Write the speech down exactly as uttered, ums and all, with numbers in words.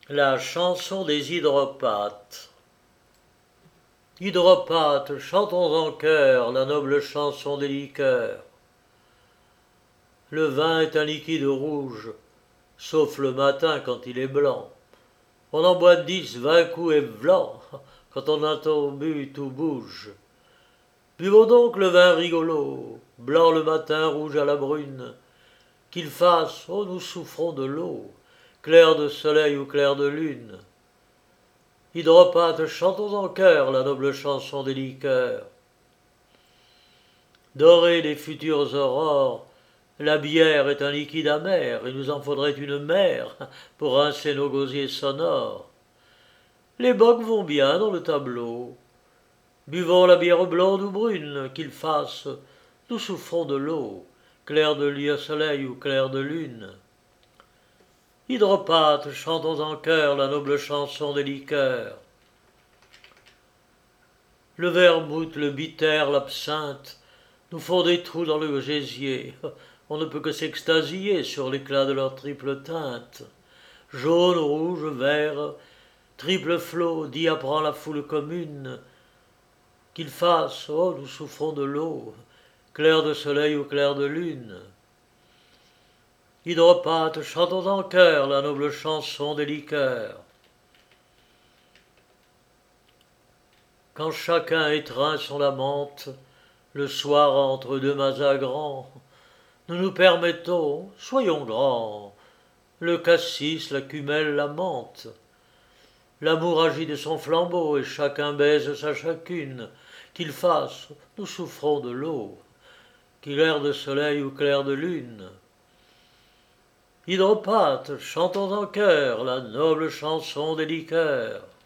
La chanson des hydropathes. Hydropathes, chantons en chœur la noble chanson des liqueurs. Le vin est un liquide rouge, sauf le matin quand il est blanc. On en boit dix, vingt coups et vlan, quand on a tout bu, tout bouge. Buvons donc le vin rigolo, blanc le matin, rouge à la brune. Qu'il fasse, oh nous souffrons de l'eau, clair de soleil ou clair de lune. Hydropathes, chantons en chœur la noble chanson des liqueurs. Dorée des futures aurores, la bière est un liquide amer, il nous en faudrait une mer pour rincer nos gosiers sonores. Les bocs vont bien dans le tableau. Buvons la bière blonde ou brune, qu'il fasse, nous souffrons de l'eau, clair de lieu soleil ou clair de lune. Hydropathes, chantons en chœur la noble chanson des liqueurs. Le vermouth, le bitter, l'absinthe nous font des trous dans le gésier. On ne peut que s'extasier sur l'éclat de leur triple teinte. Jaune, rouge, vert, triple flot, dit apprend la foule commune. Qu'il fasse, oh nous souffrons de l'eau, clair de soleil ou clair de lune. Hydropathes, chantons en chœur la noble chanson des liqueurs. Quand chacun étreint son lamente, le soir entre deux mâts grands, nous nous permettons, soyons grands, le cassis, la cumelle, la menthe. L'amour agit de son flambeau et chacun baise sa chacune. Qu'il fasse, nous souffrons de l'eau, qu'il air de soleil ou clair de lune. Hydropathes, chantons en chœur la noble chanson des liqueurs.